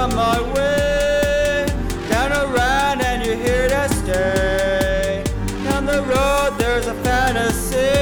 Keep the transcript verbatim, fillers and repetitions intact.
on my way. Down around and you're here to stay. Down the road there's a fantasy.